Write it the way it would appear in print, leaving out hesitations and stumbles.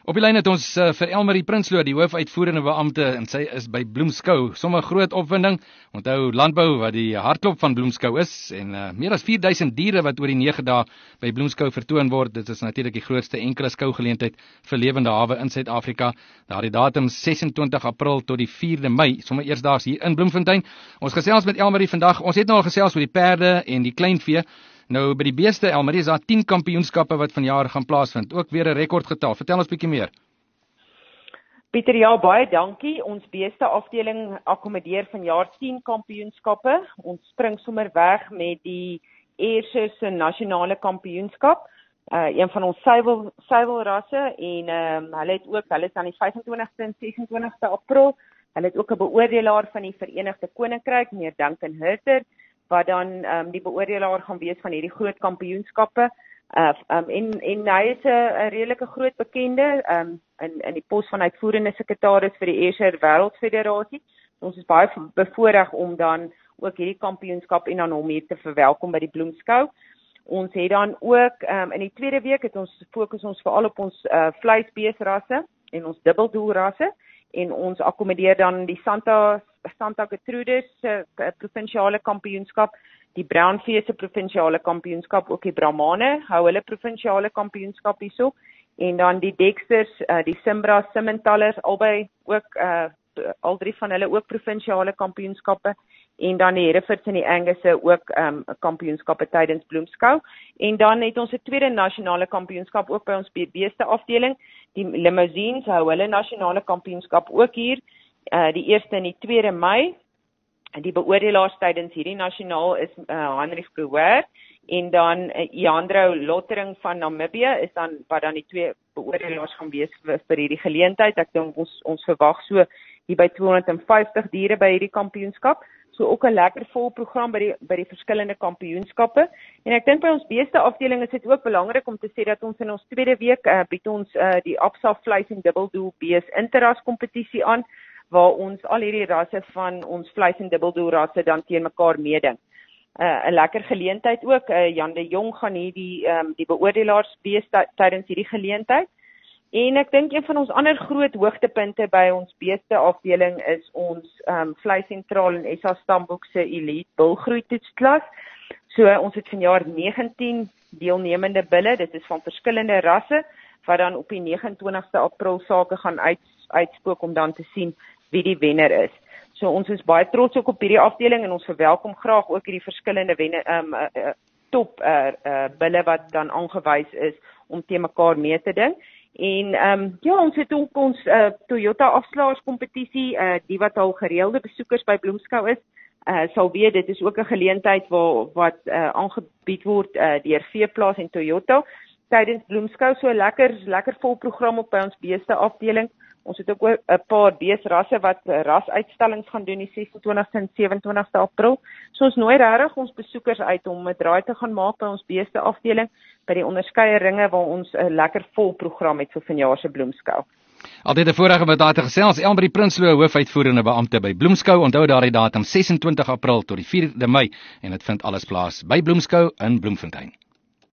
Op die lyn het ons vir Elmarie Prinsloo, die hoofuitvoerende beampte, en sy is by Bloemskou. Somme groot opwinding. Onthou landbou wat die hartklop van Bloemskou is en meer as 4000 diere wat oor die 9 dae by Bloemskou vertoon word. Dit is natuurlik die grootste enkele skougeleentheid vir lewende hawe in Suid-Afrika. Daardie datum 26 April tot die 4de Mei, sommer eersdaags hier in Bloemfontein. Ons gesels met Elmarie vandag. Ons het nou al gesels oor die perde en die kleinvee. Nou by die beeste, Elmarie, is daar 10 kampioenskappe wat vanjaar gaan plaasvind. Ook weer 'n rekordgetal. Vertel ons bietjie meer. Pieter, ja, baie dankie. Ons beeste afdeling akkommodeer vanjaar 10 kampioenskappe. Ons spring sommer weg met die eerste se nasionale kampioenskap. Een van ons suiwelrasse en hulle is aan die 25ste en 26ste April. Hulle het ook 'n beoordelaar van die Verenigde Koninkryk, meneer Duncan Hurter, wat dan die beoordelaar gaan wees van hierdie groot kampioenskappe. En hy is 'n redelike groot bekende in die pos van uitvoerende sekretaris vir die Ayrshire Wêreldfederasie. Ons is baie bevoorreg om dan ook hierdie kampioenskap en dan hom hier te verwelkom by die Bloemskou. Ons het dan ook in die tweede week het ons fokus ons veral op ons vleisbeesrasse en ons dubbeldoelrasse en ons akkommodeer dan die Santa Gertrudis provinsiale kampioenskap, die Brownvee se provinsiale kampioenskap, ook die Brahmane hou hulle provinsiale kampioenskap hierso, en dan die Dexters, die Simbra, Simmenthalers, albei ook al drie van hulle ook provinsiale kampioenskappe, en dan die Herefords en die Angusse ook kampioenskappe tydens Bloemskou. En dan het ons 'n tweede nasionale kampioenskap ook by ons beeste afdeling. Die Limousines hou hulle nasionale kampioenskap ook hier, die 1ste en die 2de Mei. Die beoordelaars tydens hierdie nasionaal is Heinrich Brewer en dan Jandro Lottering van Namibië is dan wat dan die twee beoordelaars gaan wees vir hierdie geleentheid. Ek dink ons verwag so hier by 250 diere by hierdie kampioenskap. So ook 'n lekker vol program by die verskillende kampioenskappe. En ek dink by ons beeste afdeling is dit ook belangrik om te sê dat ons in ons tweede week bied ons die Absa vleis en dubbeldoel bees interras kompetisie aan, waar ons al hierdie rasse van ons vleis en dubbeldoel rasse dan teen mekaar meeding. 'n Lekker geleentheid ook. Jan de Jong gaan hier die beoordelaars wees tydens hierdie geleentheid. En ek dink een van ons ander groot hoogtepunte by ons beeste afdeling is ons vleissentraal en SA Stamboek se Elite bulgroeitoetsklas. So ons het vanjaar 19 deelnemende bulle. Dit is van verskillende rasse wat dan op die 29ste April sake gaan uitspook om dan te sien wie die wenner is. So ons is baie trots ook op hierdie afdeling en ons verwelkom graag ook hierdie verskillende top bulle wat dan aangewys is om te mekaar mee te ding. En ons het ook ons Toyota afslaerskompetisie, die wat al gereelde besoekers by Bloemskou is, sal weet dit is ook 'n geleentheid wat aangebied word deur Veeplaas en Toyota tydens Bloemskou. So 'n lekker vol program op by ons beeste afdeling. Ons het ook 'n paar beesrasse wat rasuitstallings gaan doen die 26ste en 27ste April. So ons nooi regtig ons besoekers uit om 'n draai te gaan maak by ons beeste afdeling by die onderskeie ringe waar ons 'n lekker vol program het vir vanjaar se Bloemskou. Altyd 'n voorreg om met daar te gesels. Elmarie Prinsloo, hoofuitvoerende beampte by Bloemskou. Onthou daardie datum 26 April tot die 4de Mei en dit vind alles plaas by Bloemskou in Bloemfontein.